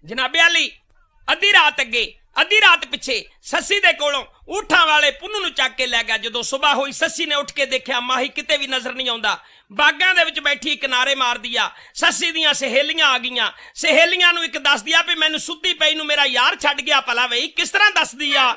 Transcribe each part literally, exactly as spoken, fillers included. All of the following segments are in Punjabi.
ਜਨਾਬੇ ਅਲੀ ਅੱਧੀ ਰਾਤ ਅੱਗੇ ਅੱਧੀ ਰਾਤ ਪਿੱਛੇ ਸੱਸੀ ਦੇ ਕੋਲੋਂ ਊਠਾਂ ਵਾਲੇ ਪੁੰਨੂ ਨੂੰ ਚੱਕ ਕੇ ਲੈ ਗਿਆ। ਜਦੋਂ ਸੁਬਾਹ ਹੋਈ ਸੱਸੀ ਨੇ ਉੱਠ ਕੇ ਦੇਖਿਆ ਮਾਹੀ ਕਿਤੇ ਵੀ ਨਜ਼ਰ ਨਹੀਂ ਆਉਂਦਾ। ਬਾਗਾਂ ਦੇ ਵਿੱਚ ਬੈਠੀ ਕਿਨਾਰੇ ਮਾਰਦੀ ਆ। ਸੱਸੀ ਦੀਆਂ ਸਹੇਲੀਆਂ ਆ ਗਈਆਂ। ਸਹੇਲੀਆਂ ਨੂੰ ਇੱਕ ਦੱਸਦੀ ਆ ਵੀ ਮੈਨੂੰ ਸੁੱਤੀ ਪਈ ਨੂੰ ਮੇਰਾ ਯਾਰ ਛੱਡ ਗਿਆ। ਭਲਾ ਬਈ ਕਿਸ ਤਰ੍ਹਾਂ ਦੱਸਦੀ ਆ?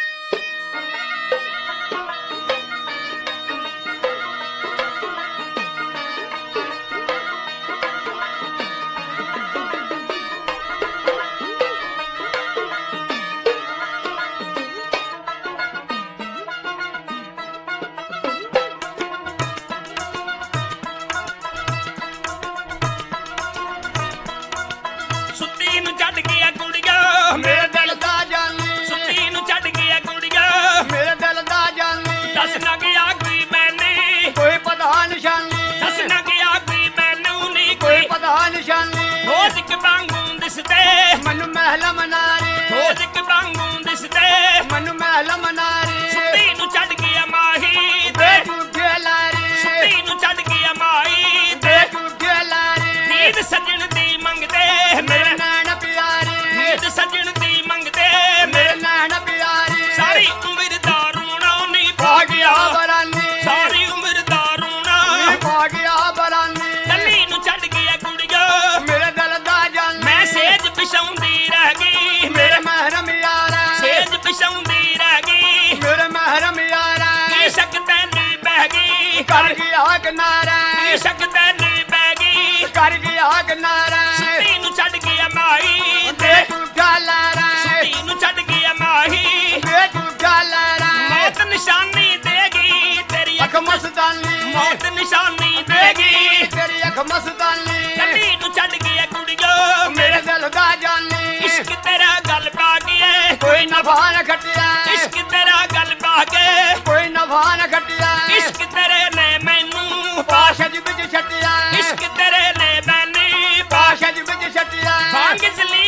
ਸੁੱਤੀ ਨੂੰ ਛੱਡ ਗਿਆ ਕੁੜੀਆਂ ਮੇਰੇ ਦਿਲ ਦਾ ਜਾਨੀ, ਸੁੱਤੀ ਨੂੰ ਛੱਡ ਗਿਆ ਕੁੜੀਆਂ ਮੇਰੇ ਦਿਲ ਦਾ ਜਾਨੀ, ਦੱਸ ਨਾ ਗਿਆ ਕੋਈ ਮੈਨੇ ਕੋਈ ਪਤਾ ਨਿਸ਼ਾਨੀ, ਦੱਸ ਨਾ ਗਿਆ ਕੋਈ ਮੈਨੂੰ ਨਹੀਂ ਕੋਈ ਕੋਈ ਪਤਾ ਨਿਸ਼ਾਨੀ, ਰੋਜ਼ ਇੱਕ ਵਾਂਗੂ ਦਿਸਦੇ ਮੈਨੂੰ ਮਹਿਲ ਮਨਾਰੀ, ਰੋਜ਼ ਇੱਕ ਵਾਂਗੂ ਦਿਸਦੇ ਮੈਨੂੰ ਮਹਿਲ ਮਨਾਰੀ, ਸੁੱਤੀ ਨੂੰ ਛੱਡ ਗਿਆ ਮਾਹੀ ਦੇ ਦੇ ਝੂਠੇ ਲਾਰੀ, ਸੁੱਤੀ ਨੂੰ ਛੱਡ ਗਿਆ ਮਾਹੀ ਦੇ ਦੇ ਝੂਠੇ ਲਾਰੀ, ਨੀਂਦ ਸੱਜਣ ਦੀ ਮੰਗਦੇ ਮੇਰੇ ਮੇਰੇ ਨੈਣ ਪਿਆਰੀ, ਨੀਂਦ ਸੱਜਣ ਦੀ ਮੰਗਦੇ ਮੇਰੇ ਮੇਰੇ ਨੈਣ ਪਿਆਰੀ, ਸਾਰੀ ਉਮਰ ਦਾ ਰੋਣਾ ਨਹੀਂ ਪਾ ਪਾ ਗਿਆ ਗਿਆ ਬਰਾਨੀ, ਸਾਰੀ ਉਮਰ ਦਾ ਰੋਣਾ ਪਾ ਗਿਆ ਬਰਾਨੀ, ਕੱਲੀ ਨੂੰ ਛੱਡ ਗਿਆ ਕੁੜੀਆਂ ਮੇਰੇ ਦਿਲ ਦਾ ਜਾਨੀ, ਮੈਂ ਸੇਜ ਪਿਛਾਉਂਦੀ ਰਹਿ ਗਈ ਮੇਰੇ ਮੇਰੇ ਮਹਿਰਮ ਯਾਰਾ, ਸੇਜ ਪਿਛਾਉਂਦੀ ਰਹਿ ਗਈ ਮੇਰੇ ਮਹਿਰਮ ਯਾਰਾ, ਕੀ ਸ਼ੱਕ ਤੈਨੂੰ ਬਹਿ ਗਈ ਕਰ ਗਿਆ ਕਿਨਾਰਾ, ਕੀ ਸ਼ੱਕ ਤੈਨੂੰ ਬਹਿ ਗਈ ਕਰ ਗਿਆ ਕਿਨਾਰਾ, ਸੁੱਤੀ ਨੂੰ ਛੱਡ ਗਿਆ ਮਾਹੀ ਦੇ ਤੇ ਝੂਠਾ ਲਾਰਾ, ਸੁੱਤੀ ਨੂੰ ਛੱਡ ਗਿਆ ਮਾਹੀ ਦੇ ਝੂਠਾ ਲਾਰਾ, ਮੌਤ ਨਿਸ਼ਾਨੀ ਦੇਗੀ ਤੇਰੀ ਅੱਖ ਮਸਤਾਨੀ, ਮੌਤ ਨਿਸ਼ਾਨੀ ਦੇਗੀ ਤੇਰੀ ਅੱਖ ਮਸਤਾਨੀ, ਕੱਲੀ ਨੂੰ ਛੱਡ ਗਿਆ ਕੁੜੀਓ ਮੇਰੇ ਦਿਲ ਦਾ ਜਾਨੀ, ਇਸ਼ਕ ਤੇਰਾ ਗੱਲ ਪਾ ਕੇ ਕੋਈ ਨਫਾ ਨਾ ਖੱਟਿਆ, ਇਸ਼ਕ ਤੇਰਾ ਗੱਲ ਪਾ ਕੇ ਕੋਈ ਨਫਾ ਨਾ ਖੱਟਿਆ, ਇਸ਼ਕ ਤੇਰੇ ਨੇ ਮੈਨੂੰ ਪਾਸ਼ਜ ਵਿੱਚ ਛੱਟਿਆ, ਇਸ਼ਕ ਤੇਰੇ ਨੇ ਮੈਨੂੰ ਪਾਸ਼ਜ ਵਿੱਚ ਛੱਟਿਆ, ਭਾਂਗ ਜਲੀ